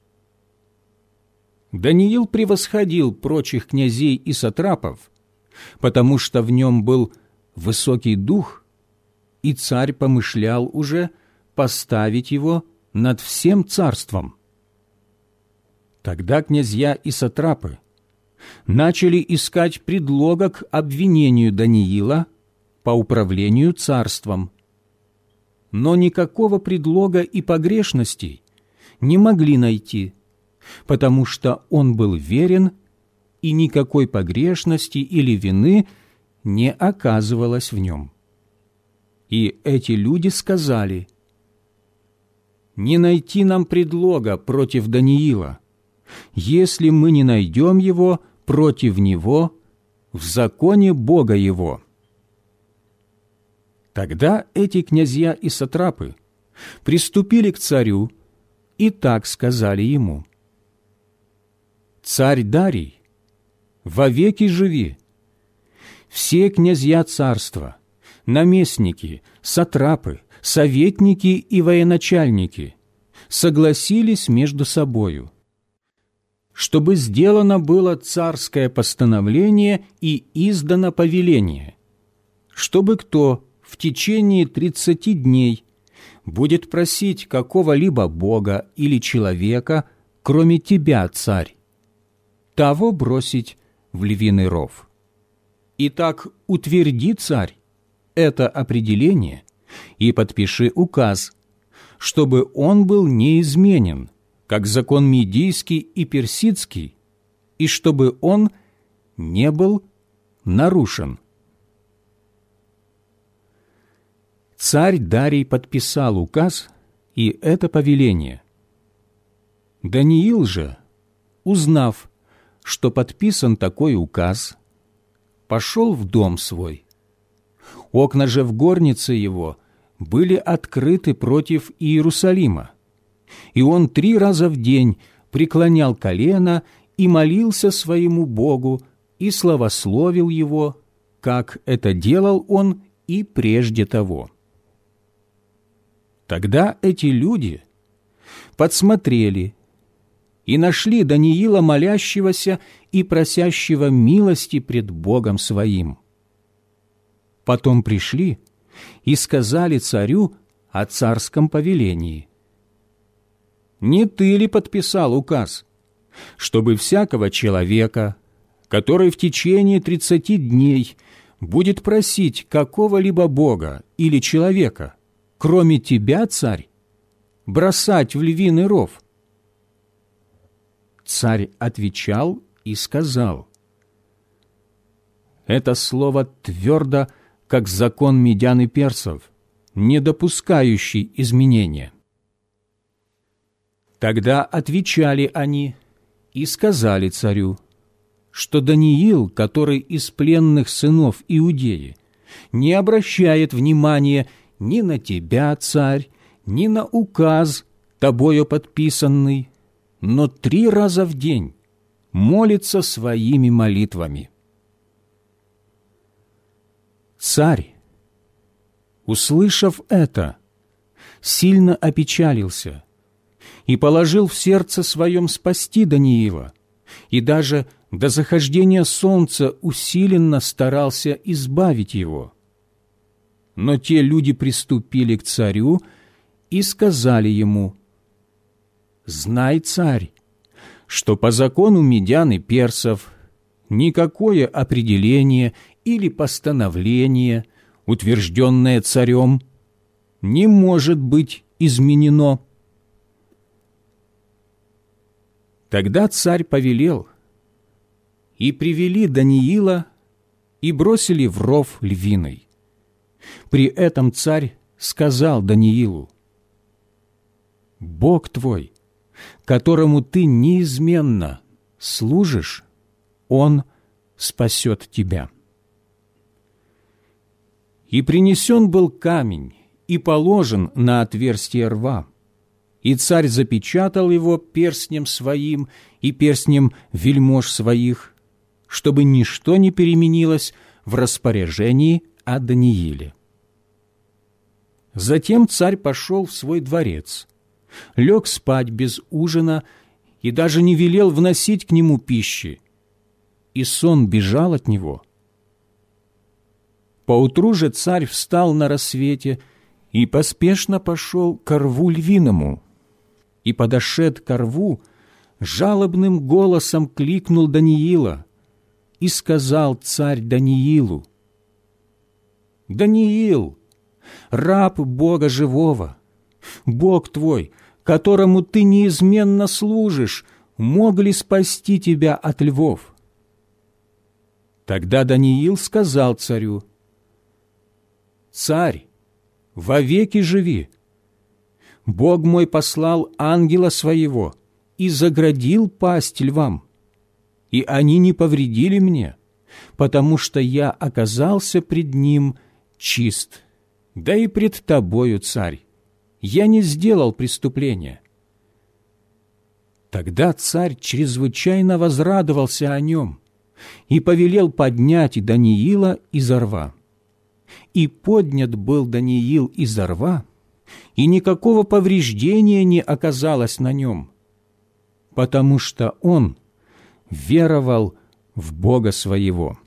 Даниил превосходил прочих князей и сатрапов, потому что в нем был высокий дух, и царь помышлял уже поставить его над всем царством. Тогда князья и сатрапы начали искать предлога к обвинению Даниила по управлению царством, но никакого предлога и погрешностей не могли найти, потому что он был верен, и никакой погрешности или вины не оказывалось в нем. И эти люди сказали: «Не найти нам предлога против Даниила, если мы не найдем его против него в законе Бога его». Тогда эти князья и сатрапы приступили к царю и так сказали ему: «Царь Дарий, вовеки живи! Все князья царства, наместники, сатрапы, советники и военачальники согласились между собою, чтобы сделано было царское постановление и издано повеление, чтобы кто в течение 30 дней будет просить какого-либо бога или человека, кроме тебя, царь, того бросить в львиный ров. Итак, утверди, царь, это определение и подпиши указ, чтобы он был неизменен, как закон медийский и персидский, и чтобы он не был нарушен». Царь Дарий подписал указ и это повеление. Даниил же, узнав, что подписан такой указ, пошел в дом свой. Окна же в горнице его были открыты против Иерусалима, и он 3 раза в день преклонял колено и молился своему Богу и славословил его, как это делал он и прежде того. Тогда эти люди подсмотрели и нашли Даниила молящегося и просящего милости пред Богом своим. Потом пришли и сказали царю о царском повелении: «Не ты ли подписал указ, чтобы всякого человека, который в течение 30 дней будет просить какого-либо бога или человека, кроме тебя, царь, бросать в львиный ров?» Царь отвечал и сказал: «Это слово твердо, как закон медян и персов, не допускающий изменения». Тогда отвечали они и сказали царю, что Даниил, который из пленных сынов Иудеи, не обращает внимания ни на тебя, царь, ни на указ, тобою подписанный, но 3 раза в день молится своими молитвами. Царь, услышав это, сильно опечалился и положил в сердце своем спасти Даниила, и даже до захождения солнца усиленно старался избавить его. Но те люди приступили к царю и сказали ему: знай, царь, что по закону медян и персов никакое определение или постановление, утвержденное царем, не может быть изменено. Тогда царь повелел, и привели Даниила, и бросили в ров львиный. При этом царь сказал Даниилу: «Бог твой, которому ты неизменно служишь, Он спасет тебя». И принесен был камень, и положен на отверстие рва, и царь запечатал его перстнем своим и перстнем вельмож своих, чтобы ничто не переменилось в распоряжении о Данииле. Затем царь пошел в свой дворец, лег спать без ужина и даже не велел вносить к нему пищи, и сон бежал от него. Поутру же царь встал на рассвете и поспешно пошел ко рву львиному, и, подошед ко рву, жалобным голосом кликнул Даниила, и сказал царь Даниилу: «Даниил, раб Бога живого, Бог твой, которому ты неизменно служишь, мог ли спасти тебя от львов?» Тогда Даниил сказал царю: «Царь, вовеки живи! Бог мой послал ангела своего и заградил пасть львам, и они не повредили мне, потому что я оказался пред ним чист, да и пред тобою, царь, я не сделал преступления». Тогда царь чрезвычайно возрадовался о нем и повелел поднять Даниила изо рва. И поднят был Даниил изо рва, и никакого повреждения не оказалось на нем, потому что он веровал в Бога своего.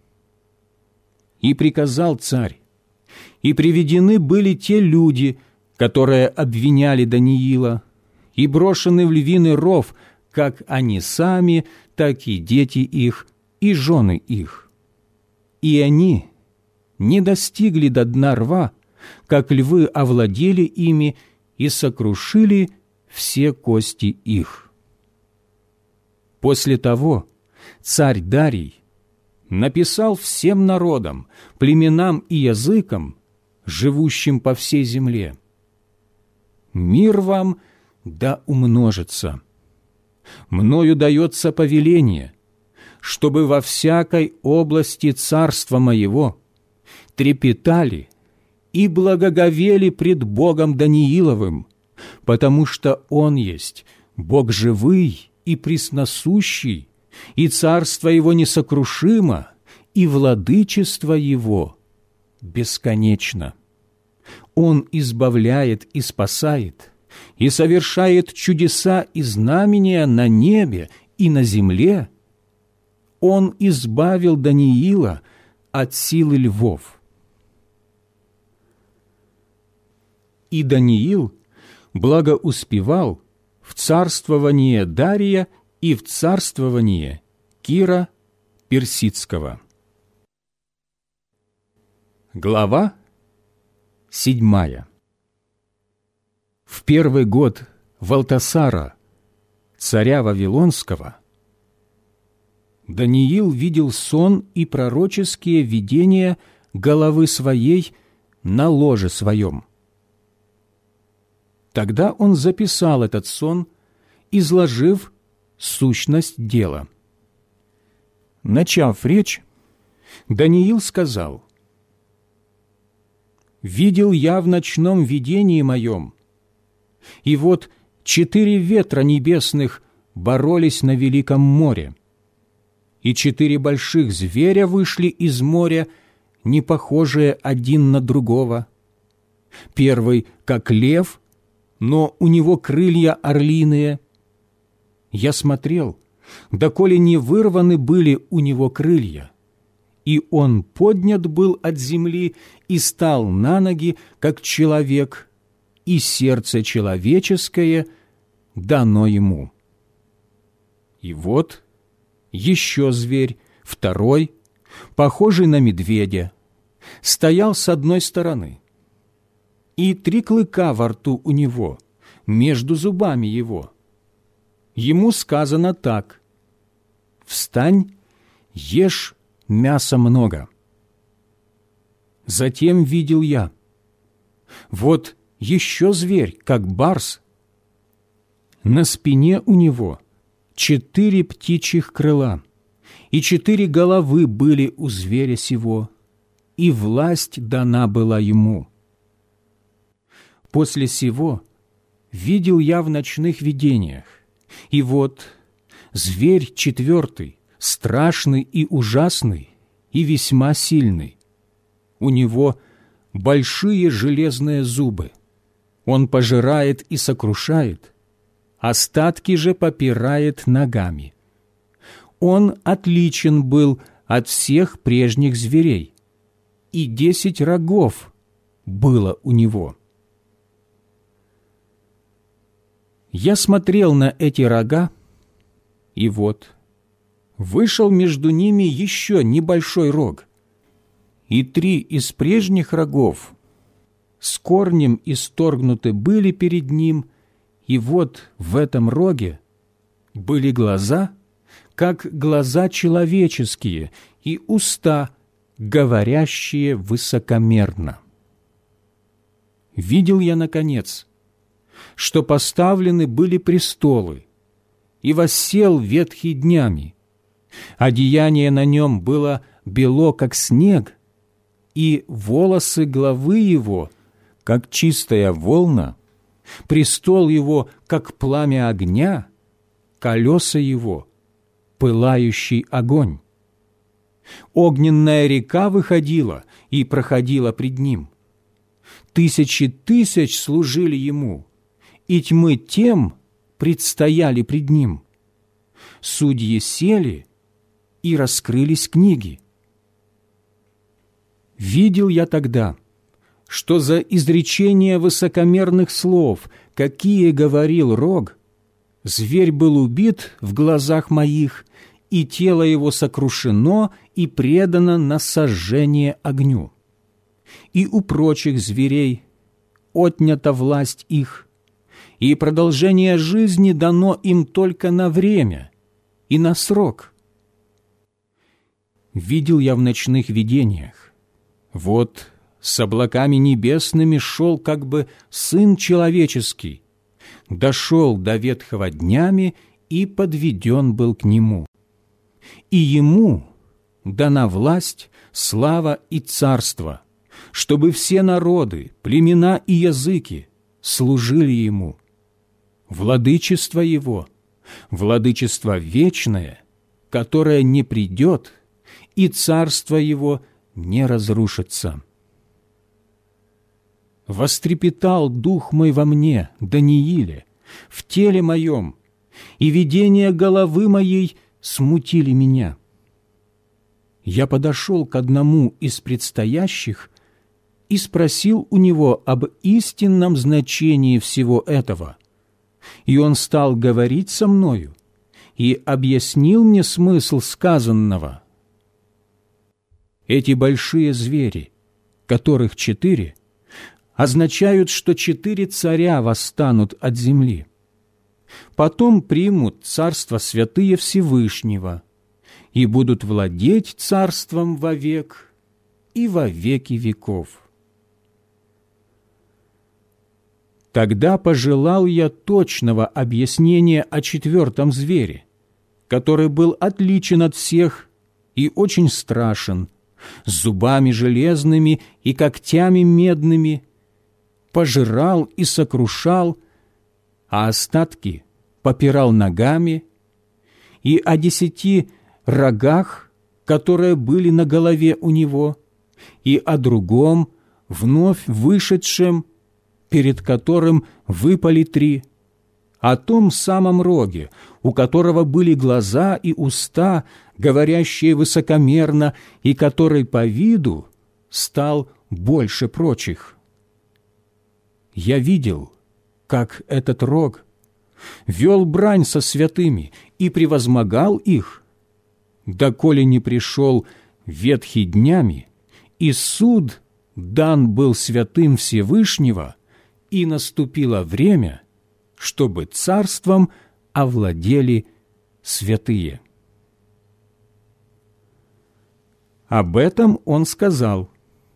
И приказал царь, и приведены были те люди, которые обвиняли Даниила, и брошены в львиный ров, как они сами, так и дети их, и жены их. И они не достигли до дна рва, как львы овладели ими и сокрушили все кости их. После того царь Дарий написал всем народам, племенам и языкам, живущим по всей земле: «Мир вам да умножится. Мною дается повеление, чтобы во всякой области царства моего трепетали и благоговели пред Богом Данииловым, потому что Он есть Бог живый и пресносущий, и царство Его несокрушимо, и владычество Его бесконечно. Он избавляет и спасает, и совершает чудеса и знамения на небе и на земле. Он избавил Даниила от силы львов». И Даниил благоуспевал в царствование Дария и в царствование Кира Персидского. Глава 7. В первый год Валтасара, царя Вавилонского, Даниил видел сон и пророческие видения головы своей на ложе своем. Тогда он записал этот сон, изложив сущность дела. Начав речь, Даниил сказал: «Видел я в ночном видении моем, и вот 4 ветра небесных боролись на великом море, и 4 больших зверя вышли из моря, не похожие один на другого. Первый, как лев, но у него крылья орлиные. Я смотрел, доколе не вырваны были у него крылья, и он поднят был от земли и стал на ноги, как человек, и сердце человеческое дано ему. И вот еще зверь, второй, похожий на медведя, стоял с одной стороны, и 3 клыка во рту у него, между зубами его. Ему сказано так: «Встань, ешь мяса много». Затем видел я, вот еще зверь, как барс. На спине у него 4 птичьих крыла, и 4 головы были у зверя сего, и власть дана была ему. После сего видел я в ночных видениях, и вот зверь 4, страшный и ужасный, и весьма сильный. У него большие железные зубы. Он пожирает и сокрушает, остатки же попирает ногами. Он отличен был от всех прежних зверей, и 10 рогов было у него. Я смотрел на эти рога, и вот вышел между ними еще небольшой рог, и 3 из прежних рогов с корнем исторгнуты были перед ним, и вот в этом роге были глаза, как глаза человеческие, и уста, говорящие высокомерно. Видел я, наконец, что поставлены были престолы, и воссел ветхий днями. Одеяние на нем было бело, как снег, и волосы главы его, как чистая волна, престол его, как пламя огня, колеса его, пылающий огонь. Огненная река выходила и проходила пред ним. 1000 тысяч служили ему, и тьмы тем предстояли пред ним. Судьи сели, и раскрылись книги. Видел я тогда, что за изречение высокомерных слов, какие говорил рог, зверь был убит в глазах моих, и тело его сокрушено и предано на сожжение огню. И у прочих зверей отнята власть их, и продолжение жизни дано им только на время и на срок. Видел я в ночных видениях, вот с облаками небесными шел как бы Сын Человеческий, дошел до ветхого днями и подведен был к Нему. И Ему дана власть, слава и царство, чтобы все народы, племена и языки служили Ему. Владычество Его, владычество вечное, которое не придет, и царство Его не разрушится. Вострепетал дух мой во мне, Данииле, в теле моем, и видения головы моей смутили меня. Я подошел к одному из предстоящих и спросил у него об истинном значении всего этого, и он стал говорить со мною и объяснил мне смысл сказанного. Эти большие звери, которых 4, означают, что 4 царя восстанут от земли. Потом примут царство святые Всевышнего и будут владеть царством вовек и во веки веков. Тогда пожелал я точного объяснения о 4 звере, который был отличен от всех и очень страшен, с зубами железными и когтями медными, пожирал и сокрушал, а остатки попирал ногами, и о 10 рогах, которые были на голове у него, и о другом, вновь вышедшем, перед которым выпали 3, о том самом роге, у которого были глаза и уста, говорящие высокомерно, и который по виду стал больше прочих. Я видел, как этот рог вел брань со святыми и превозмогал их, доколе не пришел ветхий днями, и суд дан был святым Всевышнего, и наступило время, чтобы царством овладели святые. Об этом он сказал: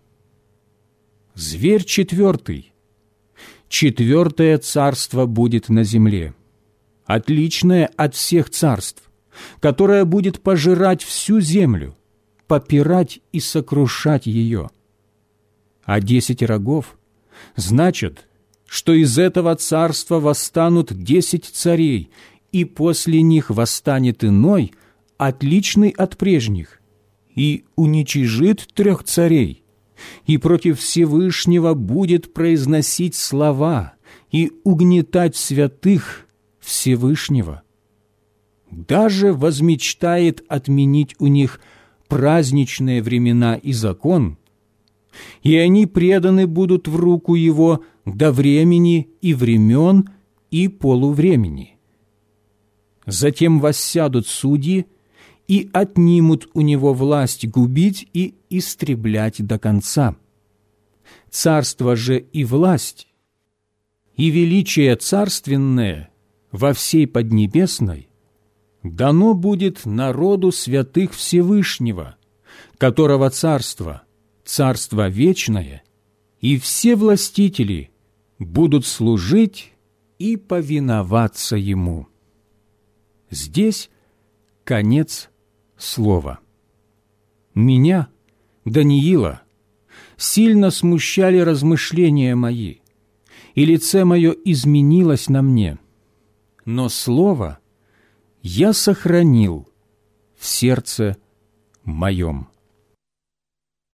«Зверь четвертый, четвертое царство будет на земле, отличное от всех царств, которое будет пожирать всю землю, попирать и сокрушать ее. А 10 рогов значит, что из этого царства восстанут 10 царей, и после них восстанет иной, отличный от прежних, и уничижит 3 царей, и против Всевышнего будет произносить слова и угнетать святых Всевышнего. Даже возмечтает отменить у них праздничные времена и закон, и они преданы будут в руку его до времени и времен и полувремени. Затем воссядут судьи и отнимут у него власть губить и истреблять до конца. Царство же и власть, и величие царственное во всей Поднебесной дано будет народу святых Всевышнего, которого царство, царство вечное, и все властители будут служить и повиноваться ему». Здесь конец слова. Меня, Даниила, сильно смущали размышления мои, и лице мое изменилось на мне, но слово я сохранил в сердце моем.